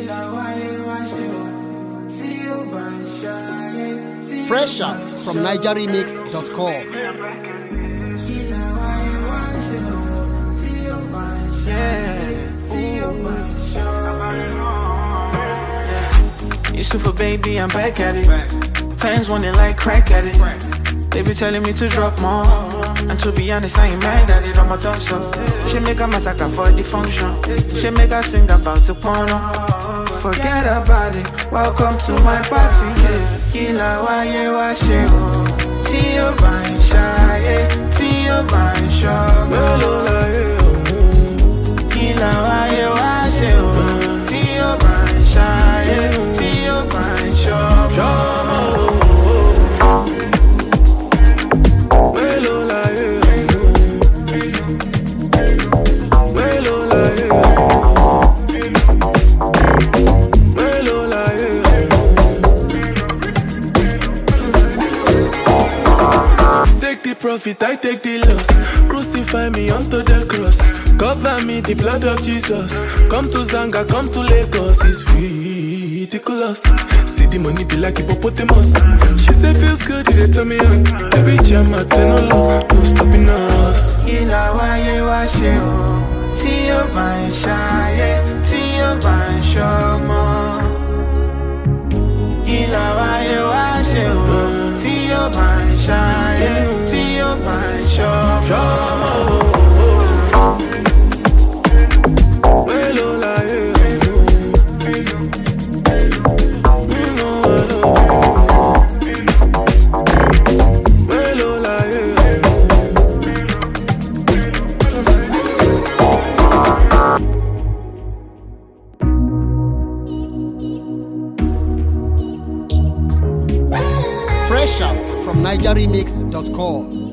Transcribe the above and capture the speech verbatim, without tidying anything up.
Fresh out from niger remix dot com. Yusufa, baby, I'm back at it. Fans want it like crack at it. They be telling me to drop more, and to be honest, I ain't mad at it on my thoughts so. She make a massacre for the function. She make her sing about the porno. Forget about it, welcome to my party. Kila waye wa sheo, ti o ba n shaye, ti o ba n shomo. Kila waye wa sheo, ti o ba n shaye, ti o ba n shomo. Profit, I take the loss. Crucify me onto the cross. Cover me, the blood of Jesus. Come to Zanga, come to Lagos. It's ridiculous. See the money be like hippopotamus. She say feels good, they tell me on. Every jam I turn on low, no stopping us. Kila waye wa sheo, ti o ba n shaye, ti o ba n shomo. Kila waye wa sheo, ti o ba n shaye, ti o ba n shomo. Fresh out from niger remix dot com.